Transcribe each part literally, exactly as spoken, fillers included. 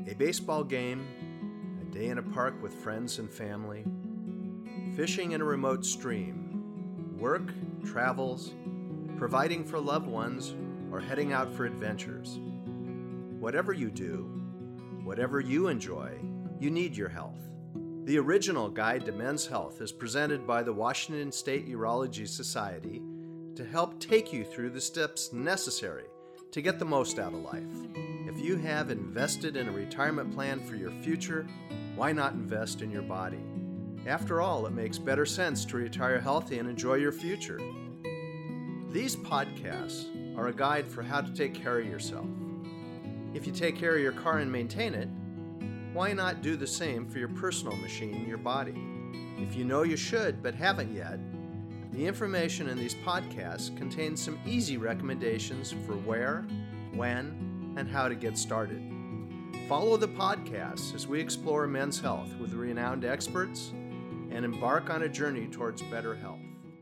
A baseball game, a day in a park with friends and family, fishing in a remote stream, work, travels, providing for loved ones, or heading out for adventures. Whatever you do, whatever you enjoy, you need your health. The original Guide to Men's Health is presented by the Washington State Urology Society to help take you through the steps necessary to get the most out of life. If you have invested in a retirement plan for your future, why not invest in your body? After all, it makes better sense to retire healthy and enjoy your future. These podcasts are a guide for how to take care of yourself. If you take care of your car and maintain it, why not do the same for your personal machine, your body? If you know you should but haven't yet, the information in these podcasts contains some easy recommendations for where, when, and how to get started. Follow the podcasts as we explore men's health with renowned experts and embark on a journey towards better health.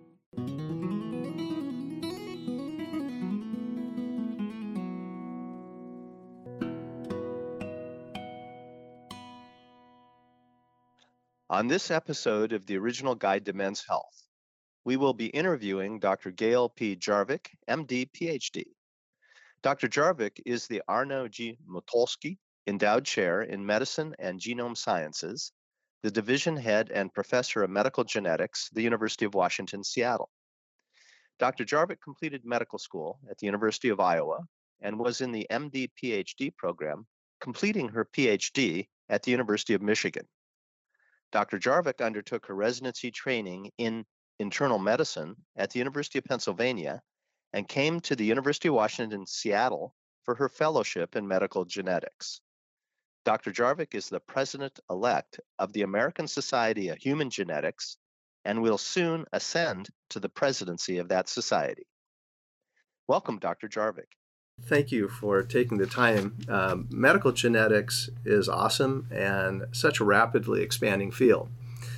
On this episode of the original Guide to Men's Health, we will be interviewing Doctor Gail P. Jarvik, M D, P H D. Doctor Jarvik is the Arno G. Motulsky Endowed Chair in Medicine and Genome Sciences, the Division Head and Professor of Medical Genetics, the University of Washington, Seattle. Doctor Jarvik completed medical school at the University of Iowa and was in the M D P H D program, completing her P H D at the University of Michigan. Doctor Jarvik undertook her residency training in internal medicine at the University of Pennsylvania and came to the University of Washington, Seattle for her fellowship in medical genetics. Doctor Jarvik is the president-elect of the American Society of Human Genetics and will soon ascend to the presidency of that society. Welcome, Doctor Jarvik. Thank you for taking the time. Um, medical genetics is awesome and such a rapidly expanding field.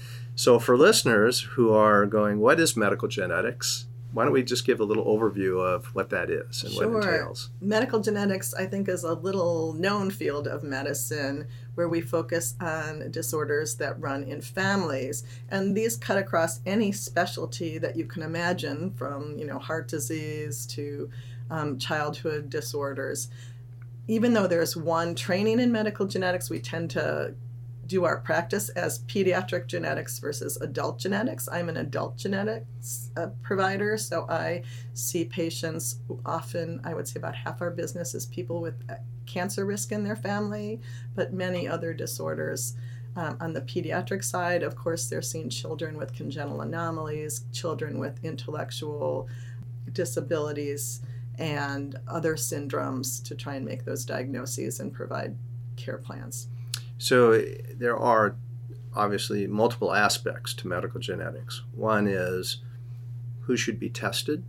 So for listeners who are going, what is medical genetics? Why don't we just give a little overview of what that is and Sure. what it entails? Medical genetics, I think, is a little known field of medicine where we focus on disorders that run in families. And these cut across any specialty that you can imagine, from, you know, heart disease to um, childhood disorders. Even though there's one training in medical genetics, we tend to do our practice as pediatric genetics versus adult genetics. I'm an adult genetics uh, provider, so I see patients often, I would say about half our business is people with cancer risk in their family, but many other disorders. Um, on the pediatric side, of course, they're seeing children with congenital anomalies, children with intellectual disabilities, and other syndromes to try and make those diagnoses and provide care plans. So there are obviously multiple aspects to medical genetics. One is who should be tested?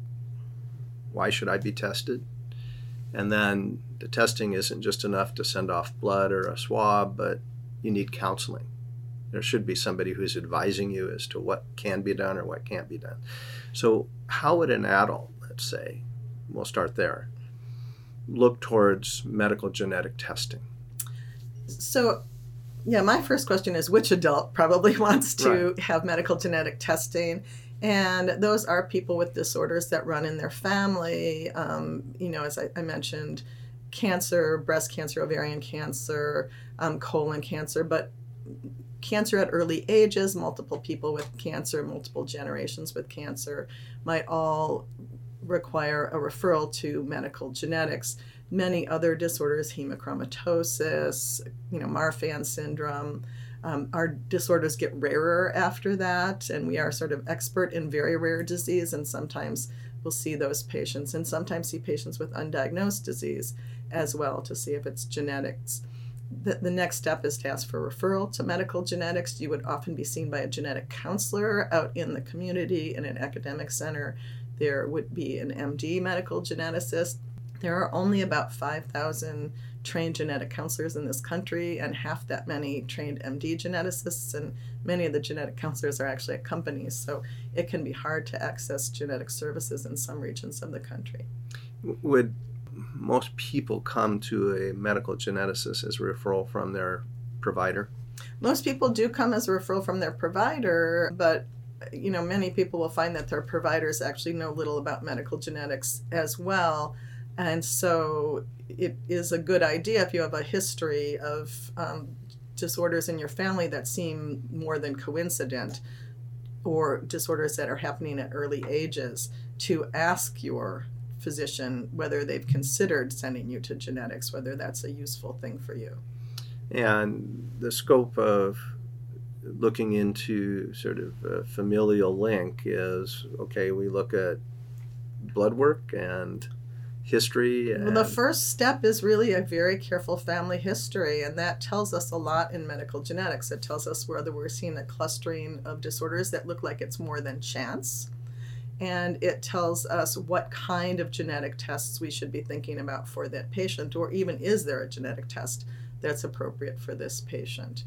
Why should I be tested? And then the testing isn't just enough to send off blood or a swab, but you need counseling. There should be somebody who's advising you as to what can be done or what can't be done. So how would an adult, let's say, we'll start there, look towards medical genetic testing? So Yeah, my first question is which adult probably wants to Right. have medical genetic testing? And those are people with disorders that run in their family. Um, you know, as I, I mentioned, cancer, breast cancer, ovarian cancer, um, colon cancer, but cancer at early ages, multiple people with cancer, multiple generations with cancer, might all require a referral to medical genetics. Many other disorders, hemochromatosis, you know, Marfan syndrome, um, our disorders get rarer after that, and we are sort of expert in very rare disease, and sometimes we'll see those patients, and sometimes see patients with undiagnosed disease as well to see if it's genetics. The, the next step is to ask for referral to medical genetics. You would often be seen by a genetic counselor out in the community in an academic center. There would be an M D medical geneticist. There are only about five thousand trained genetic counselors in this country and half that many trained M D geneticists, and many of the genetic counselors are actually at companies, so it can be hard to access genetic services in some regions of the country. Would most people come to a medical geneticist as a referral from their provider? Most people do come as a referral from their provider, but you know, many people will find that their providers actually know little about medical genetics as well. And so it is a good idea if you have a history of um, disorders in your family that seem more than coincident, or disorders that are happening at early ages, to ask your physician whether they've considered sending you to genetics, whether that's a useful thing for you. And the scope of looking into sort of a familial link is, okay, we look at blood work and history. And well, the first step is really a very careful family history, and that tells us a lot in medical genetics. It tells us whether we're seeing a clustering of disorders that look like it's more than chance, and it tells us what kind of genetic tests we should be thinking about for that patient, or even is there a genetic test that's appropriate for this patient.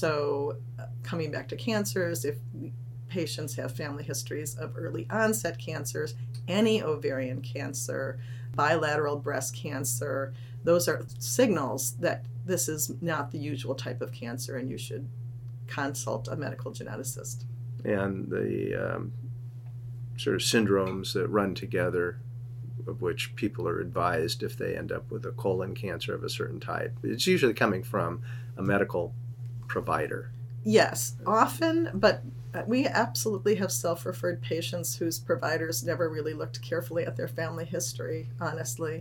So uh, coming back to cancers, if patients have family histories of early onset cancers, any ovarian cancer, bilateral breast cancer, those are signals that this is not the usual type of cancer, and you should consult a medical geneticist. And the um, sort of syndromes that run together, of which people are advised if they end up with a colon cancer of a certain type. It's usually coming from a medical provider. Yes, often, but we absolutely have self-referred patients whose providers never really looked carefully at their family history, honestly.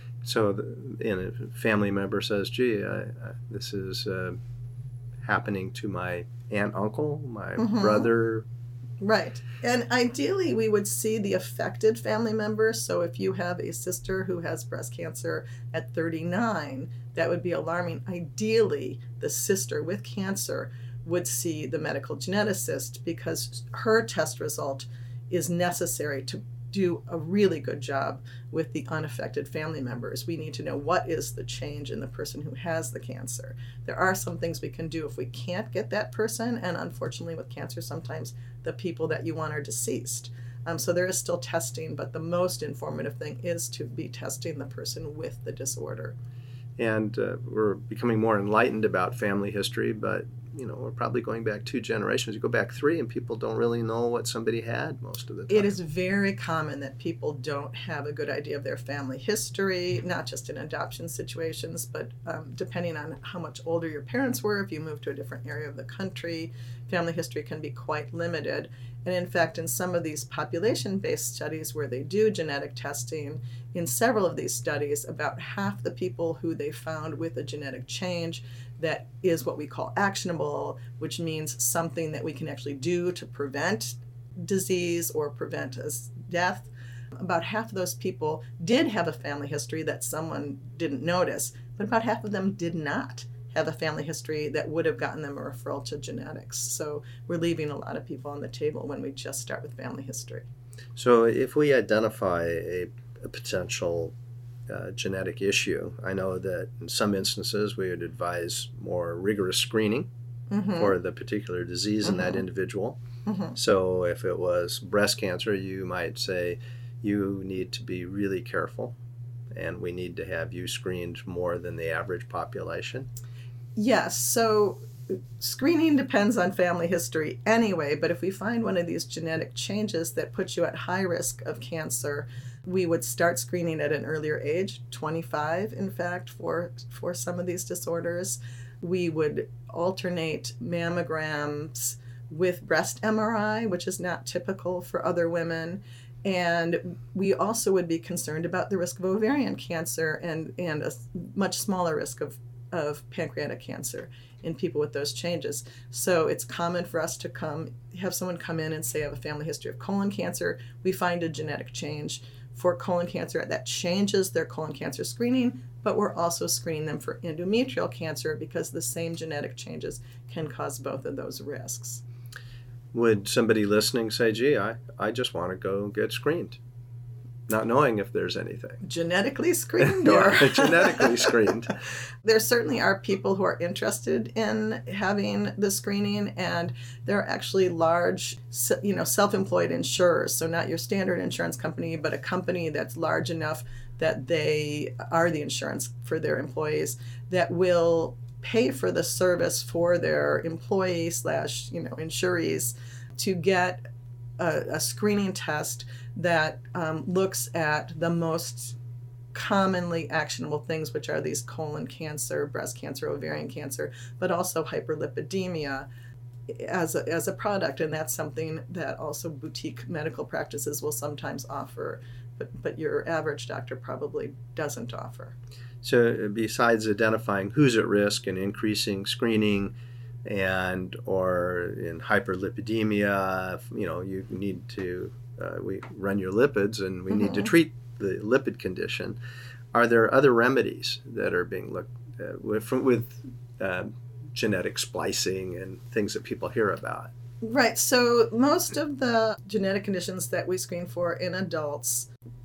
So the, and a family member says, gee, I, I, this is uh, happening to my aunt, uncle, my mm-hmm. brother. Right. And ideally, we would see the affected family member. So if you have a sister who has breast cancer at thirty-nine, that would be alarming. Ideally, the sister with cancer would see the medical geneticist, because her test result is necessary to do a really good job with the unaffected family members. We need to know what is the change in the person who has the cancer. There are some things we can do if we can't get that person, and unfortunately with cancer sometimes the people that you want are deceased. Um, so there is still testing, but the most informative thing is to be testing the person with the disorder. And uh, we're becoming more enlightened about family history, but you know, we're probably going back two generations. You go back three and people don't really know what somebody had most of the time. It is very common that people don't have a good idea of their family history, not just in adoption situations, but um, depending on how much older your parents were, if you moved to a different area of the country, family history can be quite limited. And in fact, in some of these population-based studies where they do genetic testing, in several of these studies, about half the people who they found with a genetic change that is what we call actionable, which means something that we can actually do to prevent disease or prevent death. About half of those people did have a family history that someone didn't notice, but about half of them did not have a family history that would have gotten them a referral to genetics. So we're leaving a lot of people on the table when we just start with family history. So if we identify a, a potential uh, genetic issue, I know that in some instances we would advise more rigorous screening mm-hmm. for the particular disease mm-hmm. in that individual. Mm-hmm. So if it was breast cancer, you might say you need to be really careful and we need to have you screened more than the average population. Yes, so screening depends on family history anyway, but if we find one of these genetic changes that puts you at high risk of cancer, we would start screening at an earlier age, twenty-five in fact, for, for some of these disorders. We would alternate mammograms with breast M R I, which is not typical for other women. And we also would be concerned about the risk of ovarian cancer and, and a much smaller risk of of pancreatic cancer in people with those changes. So it's common for us to come, have someone come in and say, I have a family history of colon cancer. We find a genetic change for colon cancer that changes their colon cancer screening, but we're also screening them for endometrial cancer because the same genetic changes can cause both of those risks. Would somebody listening say, gee, I, I just want to go get screened? not knowing if there's anything. Genetically screened or yeah, genetically screened. There certainly are people who are interested in having the screening, and there are actually large, you know, self-employed insurers. So not your standard insurance company, but a company that's large enough that they are the insurance for their employees that will pay for the service for their employee slash, you know, insurees to get a, a screening test that um, looks at the most commonly actionable things, which are these colon cancer, breast cancer, ovarian cancer, but also hyperlipidemia as a, as a product. And that's something that also boutique medical practices will sometimes offer, but, but your average doctor probably doesn't offer. So besides identifying who's at risk and increasing screening, and or in hyperlipidemia, you know, you need to uh, we run your lipids, and we mm-hmm. need to treat the lipid condition. Are there other remedies that are being looked at with, with uh, genetic splicing and things that people hear about? Right. So most of the genetic conditions that we screen for in adults,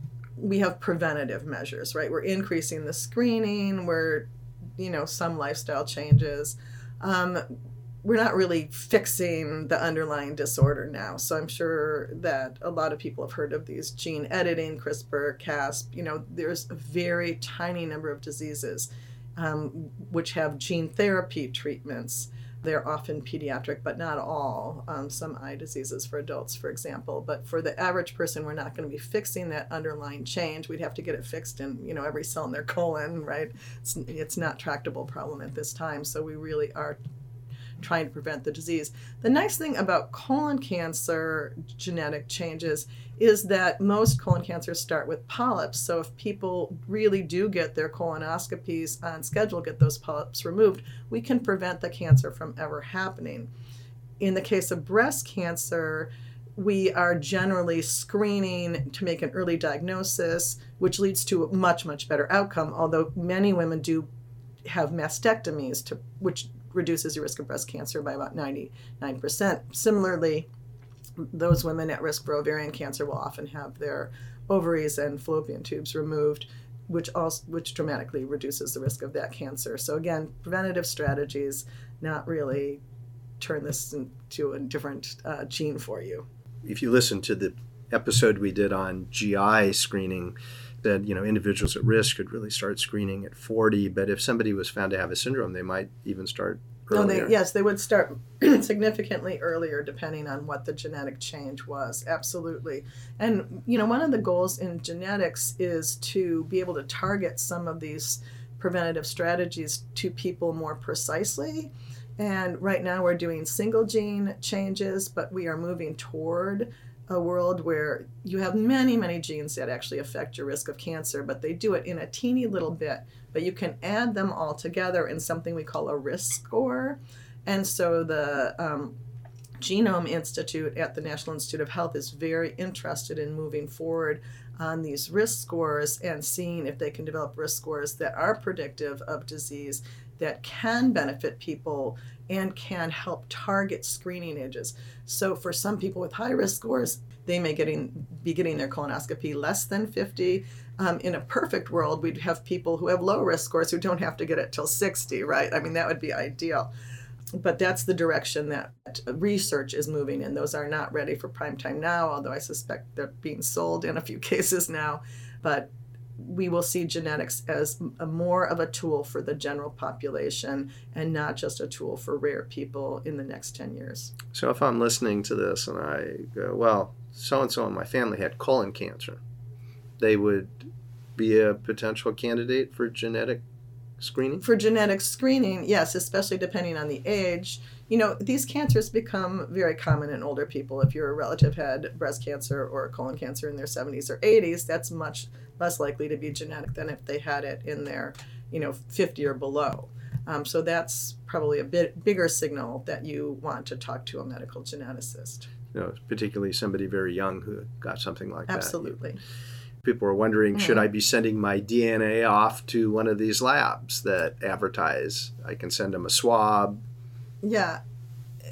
we have preventative measures, right? We're increasing the screening, we're, you know, some lifestyle changes. Um, we're not really fixing the underlying disorder now. So I'm sure that a lot of people have heard of these gene editing, CRISPR, Cas. You know, there's a very tiny number of diseases um, which have gene therapy treatments. They're often pediatric, but not all. Um, some eye diseases for adults, for example. But for the average person, we're not going to be fixing that underlying change. We'd have to get it fixed in, you know, every cell in their colon, right? It's, it's not a tractable problem at this time. So we really are trying to prevent the disease. The nice thing about colon cancer genetic changes is that most colon cancers start with polyps. So if people really do get their colonoscopies on schedule, get those polyps removed, we can prevent the cancer from ever happening. In the case of breast cancer, we are generally screening to make an early diagnosis, which leads to a much, much better outcome, although many women do have mastectomies, to, which reduces your risk of breast cancer by about ninety-nine percent. Similarly, those women at risk for ovarian cancer will often have their ovaries and fallopian tubes removed, which also which dramatically reduces the risk of that cancer. So again, preventative strategies, not really turn this into a different uh, gene for you. If you listen to the episode we did on G I screening, that, you know, individuals at risk could really start screening at forty, but if somebody was found to have a syndrome, they might even start earlier. No, they, yes, they would start significantly earlier depending on what the genetic change was. Absolutely. And, you know, one of the goals in genetics is to be able to target some of these preventative strategies to people more precisely. And right now we're doing single gene changes, but we are moving toward a world where you have many, many genes that actually affect your risk of cancer, but they do it in a teeny little bit. But you can add them all together in something we call a risk score. And so the um, Genome Institute at the National Institute of Health is very interested in moving forward on these risk scores and seeing if they can develop risk scores that are predictive of disease, that can benefit people and can help target screening ages. So for some people with high risk scores, they may getting, be getting their colonoscopy less than fifty. Um, in a perfect world, we'd have people who have low risk scores who don't have to get it till sixty, right? I mean, that would be ideal. But that's the direction that research is moving in. Those are not ready for prime time now, although I suspect they're being sold in a few cases now. But we will see genetics as a more of a tool for the general population and not just a tool for rare people in the next ten years. So if I'm listening to this and I go, well, so-and-so in my family had colon cancer, they would be a potential candidate for genetic screening? For genetic screening, yes, especially depending on the age. You know, these cancers become very common in older people. If your relative had breast cancer or colon cancer in their seventies or eighties, that's much less likely to be genetic than if they had it in their, you know, fifty or below. Um, so that's probably a bit bigger signal that you want to talk to a medical geneticist. You know, particularly somebody very young who got something like Absolutely. that. Absolutely. People are wondering, mm-hmm. should I be sending my D N A off to one of these labs that advertise? I can send them a swab. Yeah.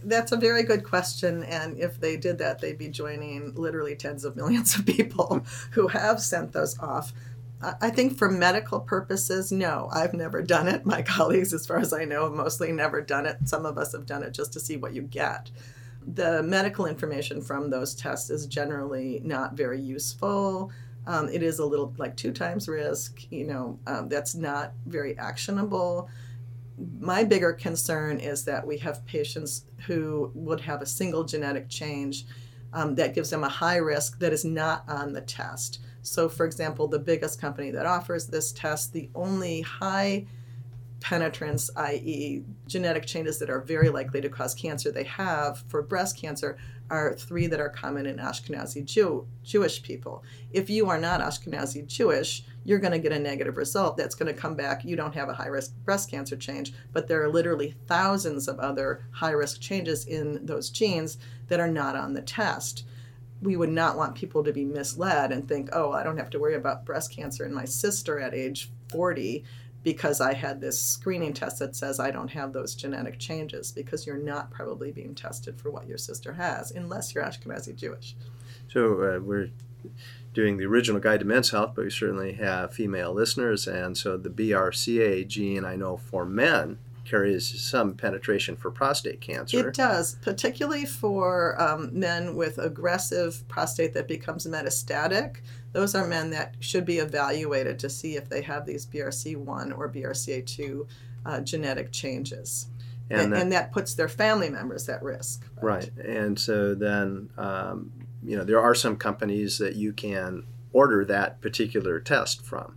That's a very good question. And if they did that, they'd be joining literally tens of millions of people who have sent those off. I think for medical purposes, no, I've never done it. My colleagues, as far as I know, have mostly never done it. Some of us have done it just to see what you get. The medical information from those tests is generally not very useful. Um, it is a little like two times risk, you know, um, that's not very actionable. My bigger concern is that we have patients who would have a single genetic change um, that gives them a high risk that is not on the test. So, for example, the biggest company that offers this test, the only high penetrance, that is genetic changes that are very likely to cause cancer they have for breast cancer, are three that are common in Ashkenazi Jew, Jewish people. If you are not Ashkenazi Jewish, you're going to get a negative result that's going to come back. You don't have a high-risk breast cancer change, but there are literally thousands of other high-risk changes in those genes that are not on the test. We would not want people to be misled and think, oh, I don't have to worry about breast cancer in my sister at age forty because I had this screening test that says I don't have those genetic changes, because you're not probably being tested for what your sister has, unless you're Ashkenazi Jewish. So uh, we're doing the original Guide to Men's Health, but we certainly have female listeners, and so the B R C A gene, I know for men, carries some penetration for prostate cancer. It does, particularly for um, men with aggressive prostate that becomes metastatic. Those are men that should be evaluated to see if they have these B R C one or B R C A two uh, genetic changes. And, and, that, and that puts their family members at risk. Right. right. And so then, um, you know, there are some companies that you can order that particular test from.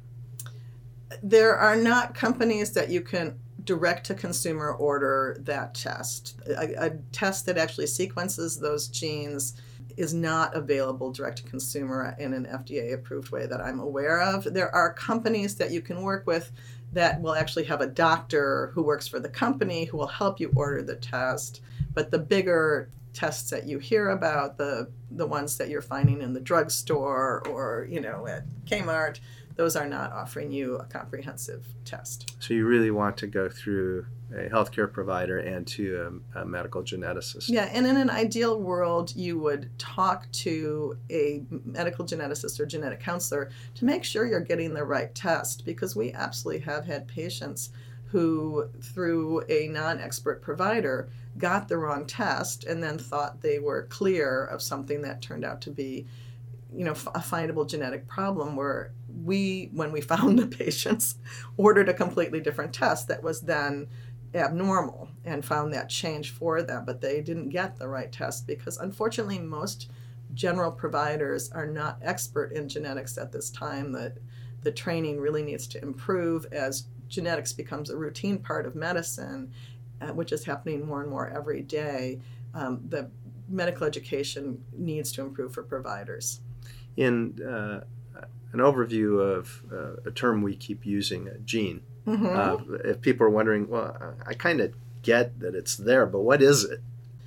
There are not companies that you can direct-to-consumer order that test. A, a test that actually sequences those genes is not available direct-to-consumer in an F D A-approved way that I'm aware of. There are companies that you can work with that will actually have a doctor who works for the company who will help you order the test. But the bigger tests that you hear about, the the ones that you're finding in the drugstore or, you know, at Kmart, those are not offering you a comprehensive test. So you really want to go through a healthcare provider and to a, a medical geneticist. Yeah, and in an ideal world, you would talk to a medical geneticist or genetic counselor to make sure you're getting the right test, because we absolutely have had patients who, through a non-expert provider, got the wrong test and then thought they were clear of something that turned out to be, you know, a findable genetic problem, where we, when we found the patients, ordered a completely different test that was then abnormal and found that change for them, but they didn't get the right test because, unfortunately, most general providers are not expert in genetics at this time. That the training really needs to improve as genetics becomes a routine part of medicine, uh, which is happening more and more every day. Um, the medical education needs to improve for providers. In uh, an overview of uh, a term we keep using, a gene, Mm-hmm. uh, if people are wondering, well, I kind of get that it's there, but what is it?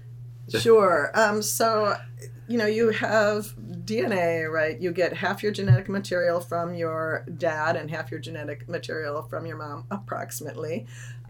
Sure. Um, so, you know, you have D N A, right? You get half your genetic material from your dad and half your genetic material from your mom, approximately.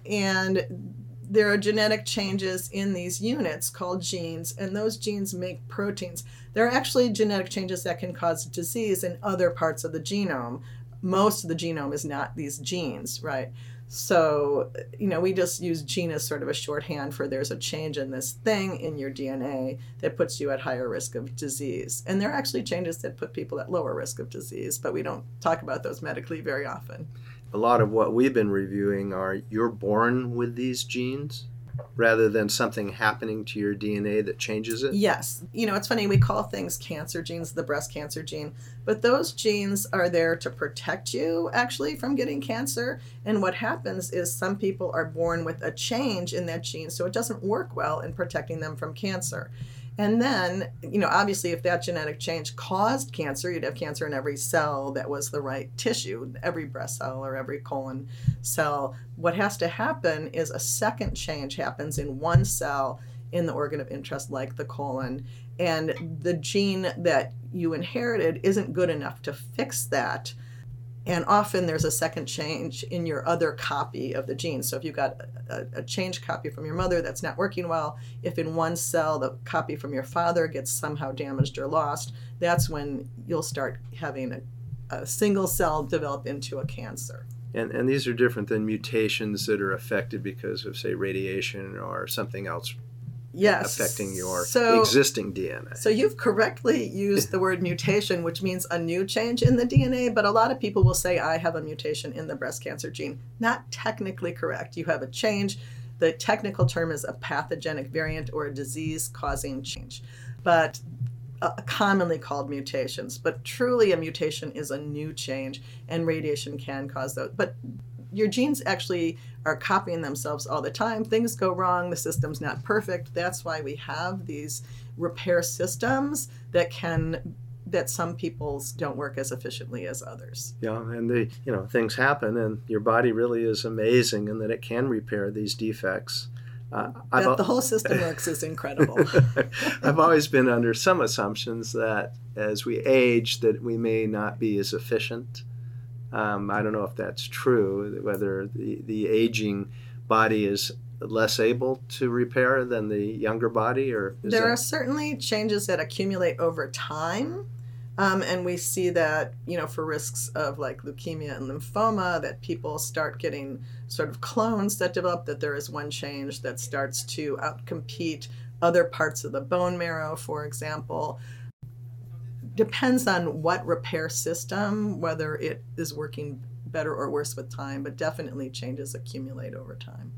And there are genetic changes in these units called genes, and those genes make proteins. There are actually genetic changes that can cause disease in other parts of the genome. Most of the genome is not these genes, right? So, you know, we just use gene as sort of a shorthand for there's a change in this thing in your D N A that puts you at higher risk of disease. And there are actually changes that put people at lower risk of disease, but we don't talk about those medically very often. A lot of what we've been reviewing are you're born with these genes rather than something happening to your D N A that changes it? Yes. You know, it's funny, we call things cancer genes, the breast cancer gene, but those genes are there to protect you actually from getting cancer. And what happens is some people are born with a change in that gene, so it doesn't work well in protecting them from cancer. And then, you know, obviously if that genetic change caused cancer, you'd have cancer in every cell that was the right tissue, every breast cell or every colon cell. What has to happen is a second change happens in one cell in the organ of interest, like the colon, and the gene that you inherited isn't good enough to fix that. And often there's a second change in your other copy of the gene. So if you've got a, a changed copy from your mother that's not working well, if in one cell the copy from your father gets somehow damaged or lost, that's when you'll start having a, a single cell develop into a cancer. And, and these are different than mutations that are affected because of, say, radiation or something else Yes. affecting your so, existing D N A. So you've correctly used the word mutation, which means a new change in the D N A, but a lot of people will say, I have a mutation in the breast cancer gene. Not technically correct. You have a change. The technical term is a pathogenic variant or a disease-causing change, but uh, commonly called mutations. But truly a mutation is a new change, and radiation can cause those. But your genes actually are copying themselves all the time. Things go wrong. The system's not perfect. That's why we have these repair systems that can that some people's don't work as efficiently as others. Yeah, and they, you know, things happen, and your body really is amazing in that it can repair these defects. Uh, that I've, the whole system works is incredible. I've always been under some assumptions that as we age, that we may not be as efficient. Um, I don't know if that's true, whether the, the aging body is less able to repair than the younger body, or is there that... are certainly changes that accumulate over time. Um, and we see that, you know, for risks of like leukemia and lymphoma, that people start getting sort of clones that develop, that there is one change that starts to outcompete other parts of the bone marrow, for example. Depends on what repair system, whether it is working better or worse with time, but definitely changes accumulate over time.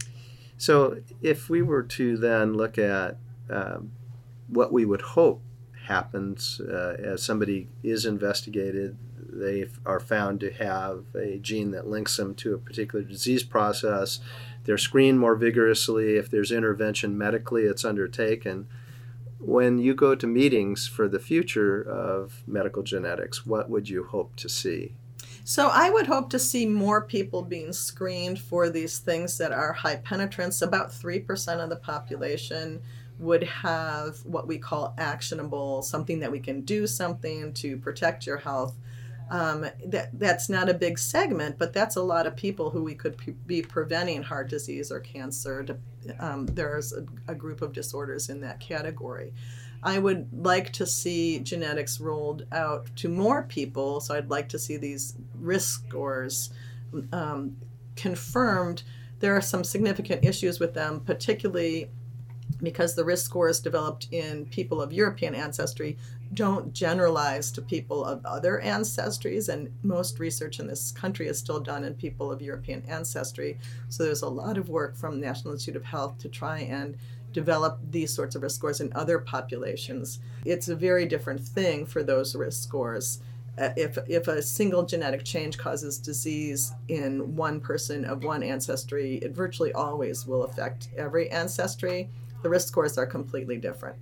So if we were to then look at um, what we would hope happens uh, as somebody is investigated, they are found to have a gene that links them to a particular disease process, they're screened more vigorously. If there's intervention medically, it's undertaken. When you go to meetings for the future of medical genetics, what would you hope to see? So I would hope to see more people being screened for these things that are high penetrance. About three percent of the population would have what we call actionable, something that we can do something to protect your health. Um, that that's not a big segment, but that's a lot of people who we could p- be preventing heart disease or cancer. To, um, there's a, a group of disorders in that category. I would like to see genetics rolled out to more people, so I'd like to see these risk scores um, confirmed. There are some significant issues with them, particularly because the risk scores developed in people of European ancestry don't generalize to people of other ancestries, and most research in this country is still done in people of European ancestry. So there's a lot of work from the National Institute of Health to try and develop these sorts of risk scores in other populations. It's a very different thing for those risk scores. Uh, if if a single genetic change causes disease in one person of one ancestry, it virtually always will affect every ancestry. The risk scores are completely different.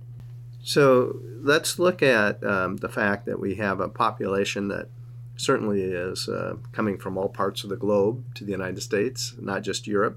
So let's look at um, the fact that we have a population that certainly is uh, coming from all parts of the globe to the United States, not just Europe.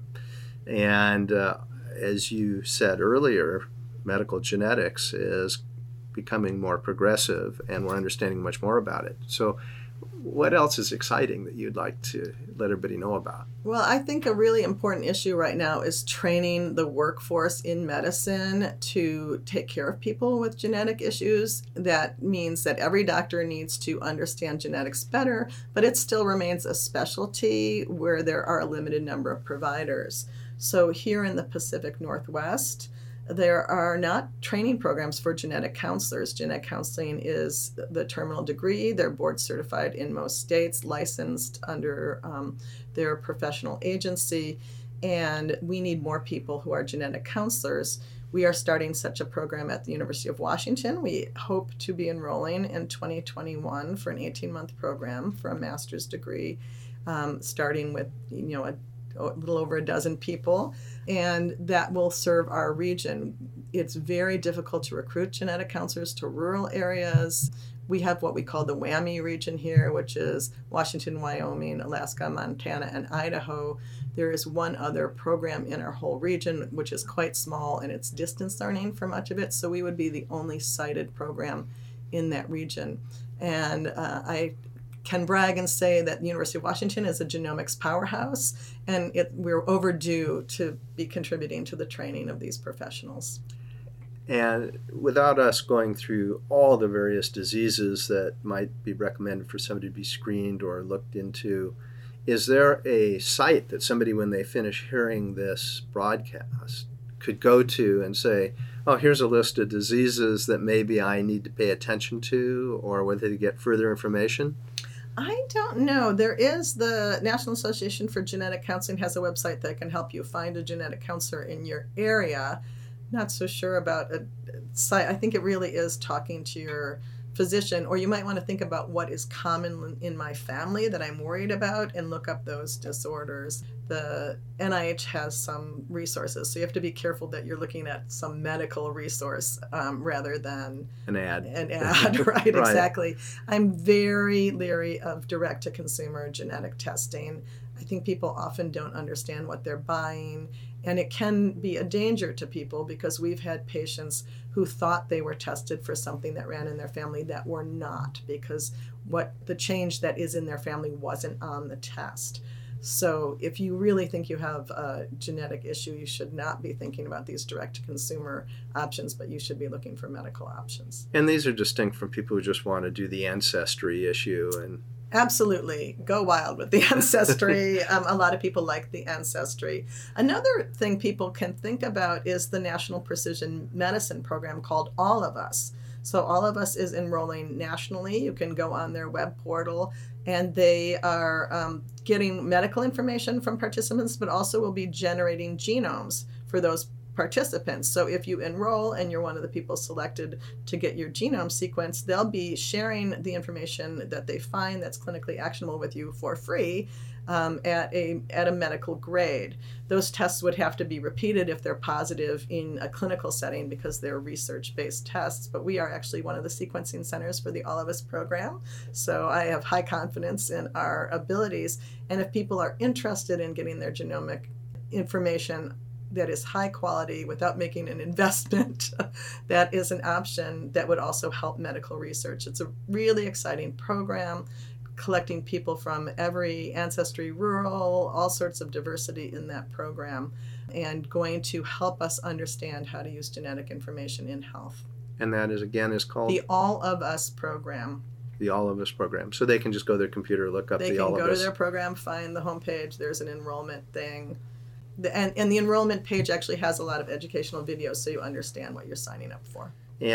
And uh, as you said earlier, medical genetics is becoming more progressive, and we're understanding much more about it. So what else is exciting that you'd like to let everybody know about? Well, I think a really important issue right now is training the workforce in medicine to take care of people with genetic issues. That means that every doctor needs to understand genetics better, but it still remains a specialty where there are a limited number of providers. So here in the Pacific Northwest, there are not training programs for genetic counselors. Genetic counseling is the terminal degree. They're board certified in most states, licensed under um, their professional agency, and we need more people who are genetic counselors. We are starting such a program at the University of Washington. We hope to be enrolling in twenty twenty-one for an eighteen-month program for a master's degree, um, starting with you know a a little over a dozen people, and that will serve our region. It's very difficult to recruit genetic counselors to rural areas. We have what we call the WWAMI region here, which is Washington, Wyoming, Alaska, Montana, and Idaho. There is one other program in our whole region, which is quite small, and it's distance learning for much of it, so we would be the only cited program in that region. And uh, I can brag and say that the University of Washington is a genomics powerhouse, and it, we're overdue to be contributing to the training of these professionals. And without us going through all the various diseases that might be recommended for somebody to be screened or looked into, is there a site that somebody, when they finish hearing this broadcast, could go to and say, oh, here's a list of diseases that maybe I need to pay attention to, or whether to get further information? I don't know. There is the National Association for Genetic Counseling has a website that can help you find a genetic counselor in your area. Not so sure about a site. I think it really is talking to your physician, or you might want to think about what is common in my family that I'm worried about and look up those disorders. The N I H has some resources, so you have to be careful that you're looking at some medical resource um, rather than an ad. An ad, right, right, exactly. I'm very leery of direct-to-consumer genetic testing. I think people often don't understand what they're buying, and it can be a danger to people because we've had patients who thought they were tested for something that ran in their family that were not, because what the change that is in their family wasn't on the test. So if you really think you have a genetic issue, you should not be thinking about these direct-to-consumer options, but you should be looking for medical options. And these are distinct from people who just want to do the ancestry issue. And absolutely, go wild with the ancestry. um, a lot of people like the ancestry. Another thing people can think about is the National Precision Medicine program called All of Us. So All of Us is enrolling nationally. You can go on their web portal, and they are um, getting medical information from participants, but also will be generating genomes for those participants. So if you enroll and you're one of the people selected to get your genome sequenced, they'll be sharing the information that they find that's clinically actionable with you for free um, at a at a medical grade. Those tests would have to be repeated if they're positive in a clinical setting because they're research-based tests, but we are actually one of the sequencing centers for the All of Us program. So I have high confidence in our abilities, and if people are interested in getting their genomic information that is high quality without making an investment, that is an option that would also help medical research. It's a really exciting program, collecting people from every ancestry, rural, all sorts of diversity in that program, and going to help us understand how to use genetic information in health. And that is, again, is called? The All of Us program. The All of Us program. So they can just go to their computer, look up they the All of Us. They can go to their program, find the homepage, there's an enrollment thing. The, and, and the enrollment page actually has a lot of educational videos so you understand what you're signing up for.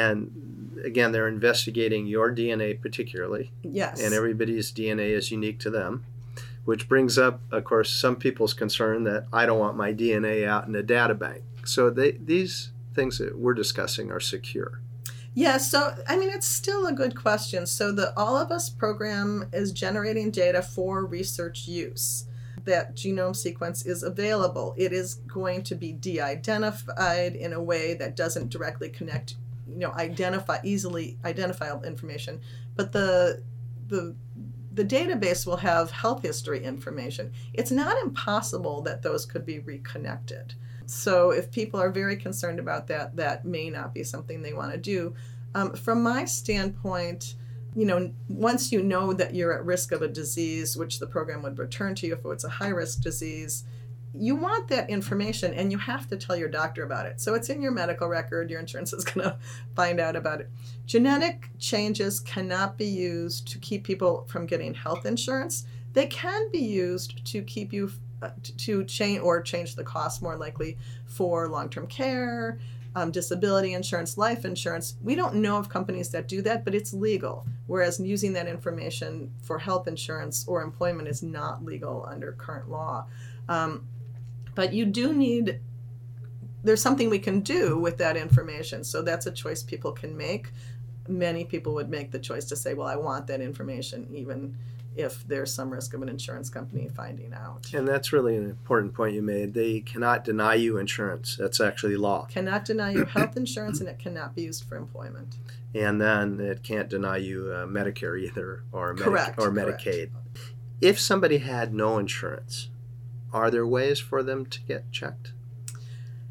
And again, they're investigating your D N A particularly. Yes. And everybody's D N A is unique to them, which brings up, of course, some people's concern that I don't want my D N A out in a data bank. So they, these things that we're discussing are secure. Yeah, so, I mean, it's still a good question. So the All of Us program is generating data for research use. That genome sequence is available. It is going to be de-identified in a way that doesn't directly connect, you know, identify easily identifiable information. But the the the database will have health history information. It's not impossible that those could be reconnected. So if people are very concerned about that, that may not be something they want to do. Um, from my standpoint, you know, once you know that you're at risk of a disease, which the program would return to you if it's a high-risk disease, you want that information and you have to tell your doctor about it. So it's in your medical record. Your insurance is going to find out about it. Genetic changes cannot be used to keep people from getting health insurance. They can be used to keep you, uh, to change or change the cost more likely for long-term care, Um, disability insurance, life insurance. We don't know of companies that do that, but it's legal. Whereas using that information for health insurance or employment is not legal under current law. Um, but you do need, there's something we can do with that information. So that's a choice people can make. Many people would make the choice to say, well, I want that information, even if there's some risk of an insurance company finding out. And that's really an important point you made. They cannot deny you insurance. That's actually law. Cannot deny you health insurance, and it cannot be used for employment. And then it can't deny you uh, Medicare either, or, correct, Medi- or Medicaid. Correct. If somebody had no insurance, are there ways for them to get checked?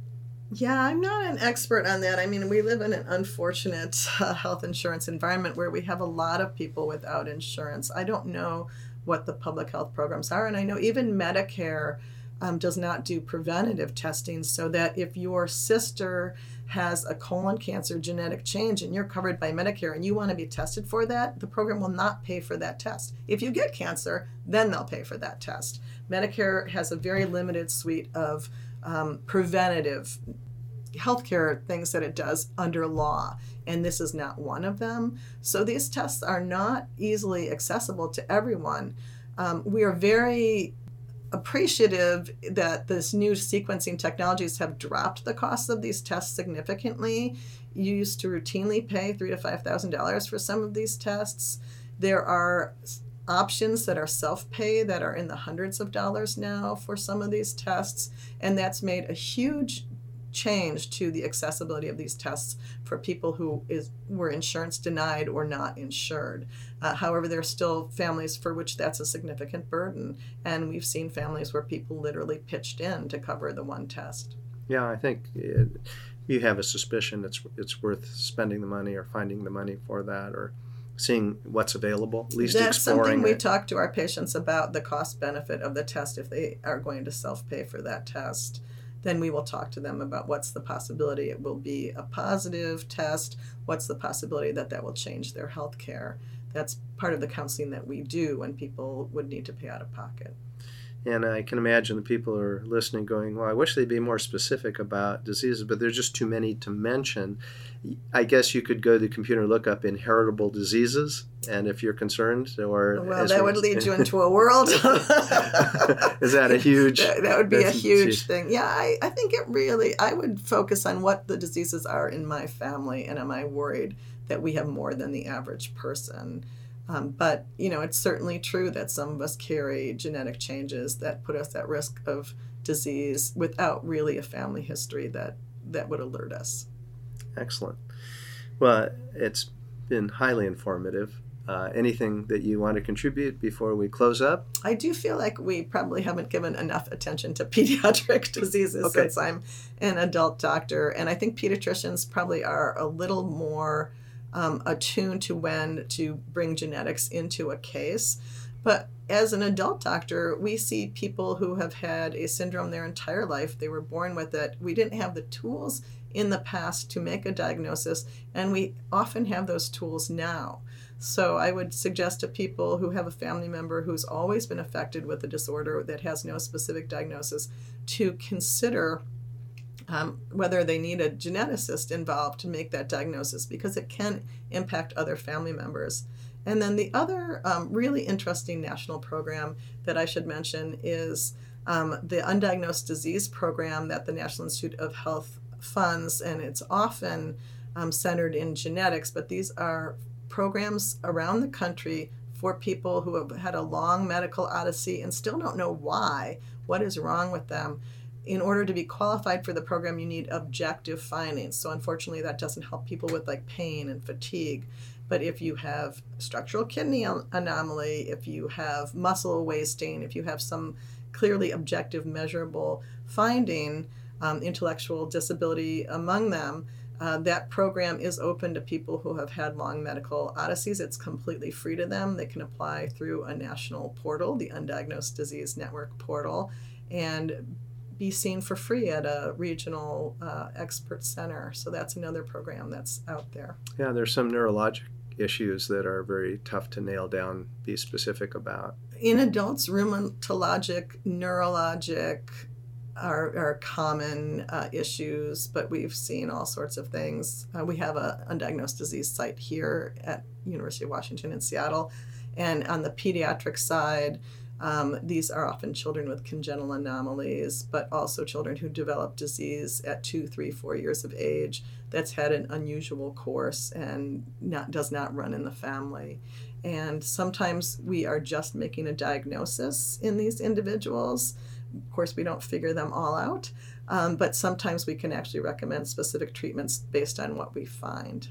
Yeah, I'm not an expert on that. I mean, we live in an unfortunate uh, health insurance environment where we have a lot of people without insurance. I don't know what the public health programs are, and I know even Medicare um, does not do preventative testing, so that if your sister has a colon cancer genetic change and you're covered by Medicare and you want to be tested for that, the program will not pay for that test. If you get cancer, then they'll pay for that test. Medicare has a very limited suite of um, preventative healthcare things that it does under law, and this is not one of them. So these tests are not easily accessible to everyone. Um, we are very appreciative that this new sequencing technologies have dropped the cost of these tests significantly. You used to routinely pay three to five thousand dollars for some of these tests. There are options that are self-pay that are in the hundreds of dollars now for some of these tests, and that's made a huge change to the accessibility of these tests for people who is were insurance denied or not insured. Uh, however, there are still families for which that's a significant burden, and we've seen families where people literally pitched in to cover the one test. Yeah, I think it, you have a suspicion it's it's worth spending the money or finding the money for that, or seeing what's available, at least That's exploring something we it. talk to our patients about, the cost benefit of the test. If they are going to self-pay for that test, then we will talk to them about what's the possibility it will be a positive test, what's the possibility that that will change their health care. That's part of the counseling that we do when people would need to pay out of pocket. And I can imagine the people who are listening going, well, I wish they'd be more specific about diseases, but there's just too many to mention. I guess you could go to the computer and look up inheritable diseases, and if you're concerned, or well, that would lead you into a world. Is that a huge? That, that would be a huge huge thing. Yeah, I, I think it really. I would focus on what the diseases are in my family, and am I worried that we have more than the average person? Um, but, you know, it's certainly true that some of us carry genetic changes that put us at risk of disease without really a family history that, that would alert us. Excellent. Well, it's been highly informative. Uh, anything that you want to contribute before we close up? I do feel like we probably haven't given enough attention to pediatric diseases Okay. since I'm an adult doctor. And I think pediatricians probably are a little more Um, attuned to when to bring genetics into a case. But as an adult doctor, we see people who have had a syndrome their entire life. They were born with it. We didn't have the tools in the past to make a diagnosis, and we often have those tools now. So I would suggest to people who have a family member who's always been affected with a disorder that has no specific diagnosis to consider Um, whether they need a geneticist involved to make that diagnosis, because it can impact other family members. And then the other um, really interesting national program that I should mention is um, the Undiagnosed Disease Program that the National Institute of Health funds, and it's often um, centered in genetics, but these are programs around the country for people who have had a long medical odyssey and still don't know why, what is wrong with them. In order to be qualified for the program, you need objective findings. So unfortunately, that doesn't help people with like pain and fatigue. But if you have structural kidney anomaly, if you have muscle wasting, if you have some clearly objective, measurable finding, um, intellectual disability among them, uh, that program is open to people who have had long medical odysseys. It's completely free to them. They can apply through a national portal, the Undiagnosed Disease Network portal, and be seen for free at a regional uh, expert center. So that's another program that's out there. Yeah, there's some neurologic issues that are very tough to nail down, be specific about. In adults, rheumatologic, neurologic are, are common uh, issues, but we've seen all sorts of things. Uh, we have a undiagnosed disease site here at University of Washington in Seattle. And on the pediatric side, Um, these are often children with congenital anomalies, but also children who develop disease at two, three, four years of age that's had an unusual course and not, does not run in the family. And sometimes we are just making a diagnosis in these individuals. Of course, we don't figure them all out, um, but sometimes we can actually recommend specific treatments based on what we find.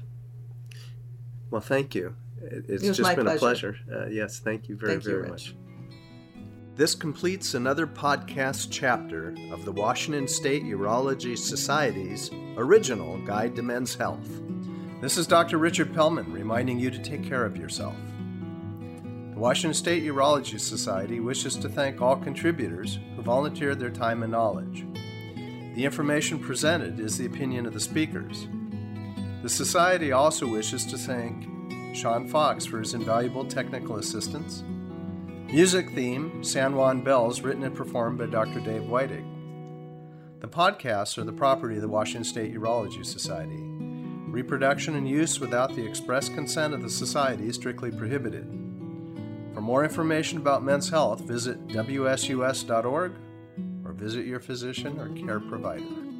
Well, thank you. It's It was just my been pleasure. a pleasure. Uh, yes, thank you very, Thank you, very Rich. much. This completes another podcast chapter of the Washington State Urology Society's original Guide to Men's Health. This is Doctor Richard Pellman reminding you to take care of yourself. The Washington State Urology Society wishes to thank all contributors who volunteered their time and knowledge. The information presented is the opinion of the speakers. The Society also wishes to thank Sean Fox for his invaluable technical assistance. Music theme, San Juan Bells, written and performed by Doctor Dave Whiting. The podcasts are the property of the Washington State Urology Society. Reproduction and use without the express consent of the Society is strictly prohibited. For more information about men's health, visit W S U S dot org or visit your physician or care provider.